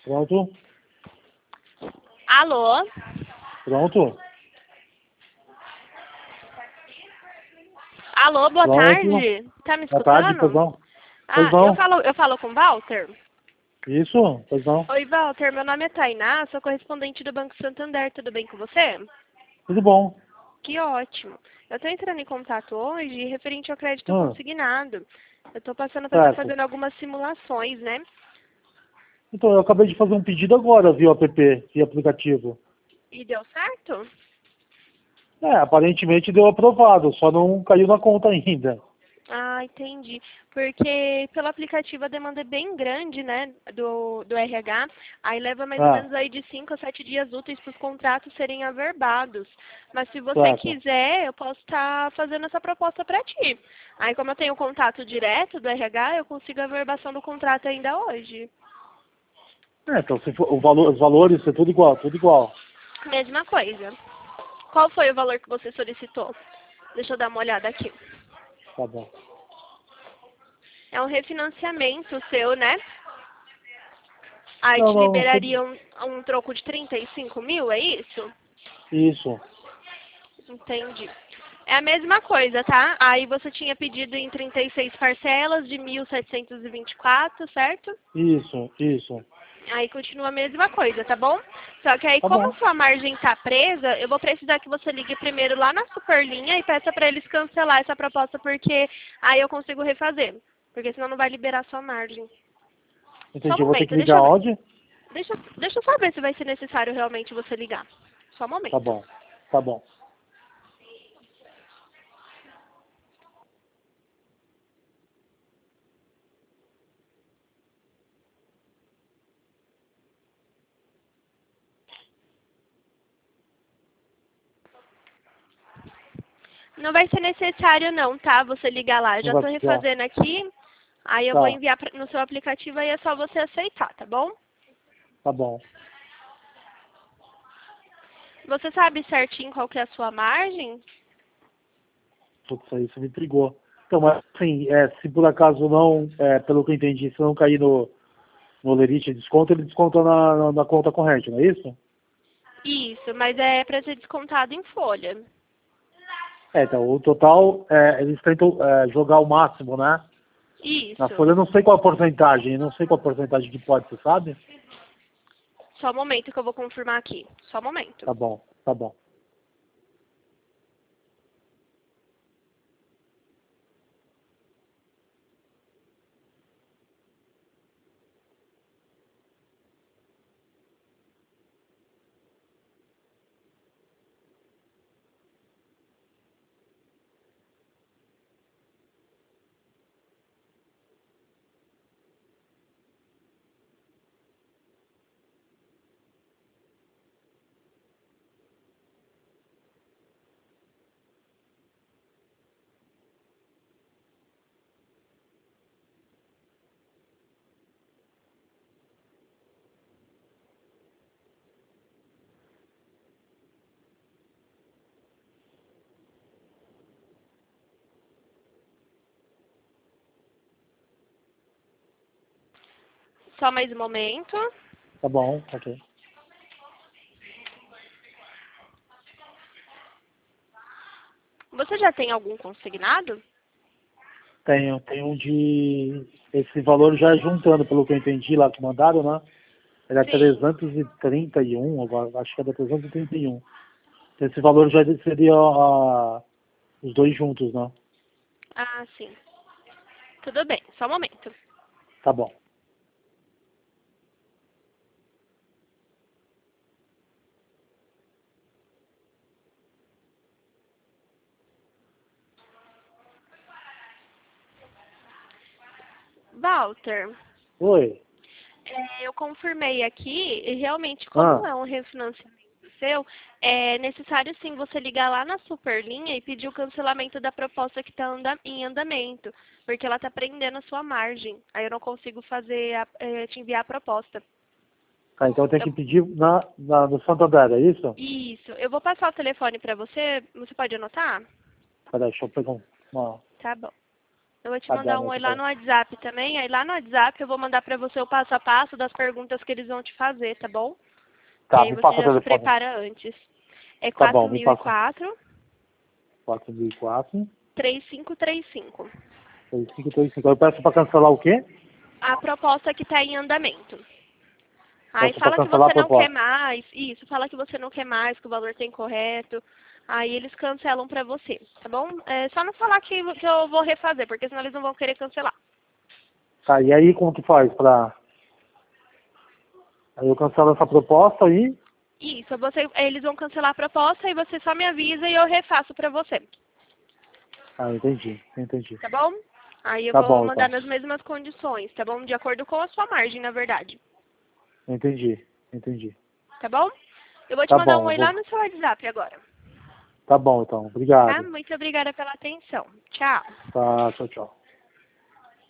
Pronto? Alô? Pronto? Alô, boa Pronto? tarde. Tá me Boa tarde, pois escutando? não? Pois Ah, não? eu falo com o Walter? Isso? Pois não? Oi, Walter, meu nome é Tainá, sou correspondente do Banco Santander, tudo bem com você? Tudo bom? Que ótimo. Eu estou entrando em contato hoje referente ao crédito Ah, consignado. Eu estou passando para estar certo. fazendo algumas simulações, né? Então, eu acabei de fazer um pedido agora via app, via aplicativo. E deu certo? Aparentemente deu aprovado, só não caiu na conta ainda. Ah, entendi. Porque pelo aplicativo a demanda é bem grande, né, do RH. Aí leva mais ou Ah, menos aí de 5 a 7 dias úteis para os contratos serem averbados. Mas se você certo. quiser, eu posso estar fazendo essa proposta para ti. Aí como eu tenho o contato direto do RH, eu consigo a averbação do contrato ainda hoje. Então, se for, os valores é tudo igual, tudo igual. Mesma coisa. Qual foi o valor que você solicitou? Deixa eu dar uma olhada aqui. Tá bom. É um refinanciamento seu, né? Aí Não, te não, liberaria um troco de 35 mil, é isso? isso, Entendi. É a mesma coisa, tá? Aí você tinha pedido em 36 parcelas de 1.724, certo? isso. Aí continua a mesma coisa, tá bom? Só que aí, Tá como bom. a sua margem tá presa, eu vou precisar que você ligue primeiro lá na Superlinha e peça para eles cancelar essa proposta, porque aí eu consigo refazer. Porque senão não vai liberar a sua margem. Só um Entendi, eu vou ter que momento, ligar onde? deixa eu só ver se vai ser necessário realmente você ligar. Só um Tá momento. bom, tá bom. Não vai ser necessário não, tá? Você ligar lá. Eu Não já vai tô precisar. refazendo aqui. Aí eu vou Tá, enviar no seu aplicativo e é só você aceitar, tá bom? tá bom. Você sabe certinho qual que é a sua margem? Putz, aí você me intrigou. Então, mas assim, se por acaso não, pelo que eu entendi, se não cair no Lerite desconto, ele desconta na conta corrente, não é isso? Isso, mas é para ser descontado em folha. Então, o total, eles tentam jogar o máximo, né? Na Isso. folha eu não sei qual a porcentagem, não sei qual a porcentagem que pode, você sabe? Só um momento que eu vou confirmar aqui. Só um momento. Tá bom, tá bom. Só mais um momento. Tá bom, ok. Você já tem algum consignado? Tenho um de. Esse valor já juntando, pelo que eu entendi lá que mandaram, né? Era Sim. 331, agora, acho que era 331. Então, esse valor já seria os dois juntos, né? Ah, sim. Tudo bem. Só um momento. Tá bom. Walter, Oi. eu confirmei aqui e realmente, como Ah, é um refinanciamento seu, é necessário sim você ligar lá na Superlinha e pedir o cancelamento da proposta que está em andamento, porque ela está prendendo a sua margem. Aí eu não consigo te enviar a proposta. tá, então eu tenho Eu- que pedir no Santander, é isso? isso. Eu vou passar o telefone para você. Você pode anotar? Peraí, deixa eu pegar uma. Tá bom. Eu vou te Tá mandar bom, um oi tá lá bom. no WhatsApp também. Aí lá no WhatsApp eu vou mandar pra você o passo a passo das perguntas que eles vão te fazer, tá bom? E Tá, aí me você passa o já se telefone. prepara antes. É Tá bom, me passa. 4004 4.004 3535. 3535. Eu peço pra cancelar o quê? A proposta que está em andamento. Aí Peço pra fala que cancelar a você não quer proposta. mais, isso, fala que você não quer mais, que o valor está incorreto. Aí eles cancelam pra você, tá bom? É só não falar que eu vou refazer, porque senão eles não vão querer cancelar. Tá, e aí como que faz pra... Aí eu cancelo essa proposta aí. Isso, eles vão cancelar a proposta e você só me avisa e eu refaço pra você, Ah, entendi, entendi. tá bom? Aí eu Tá vou bom, mandar então. nas mesmas condições, tá bom? De acordo com a sua margem, na verdade, Entendi, entendi. tá bom? Eu vou te Tá mandar um bom, eu oi lá vou... no seu WhatsApp agora, Tá bom, então. tá? Obrigado. Muito obrigada pela atenção. Tchau. Tá, tchau, tchau.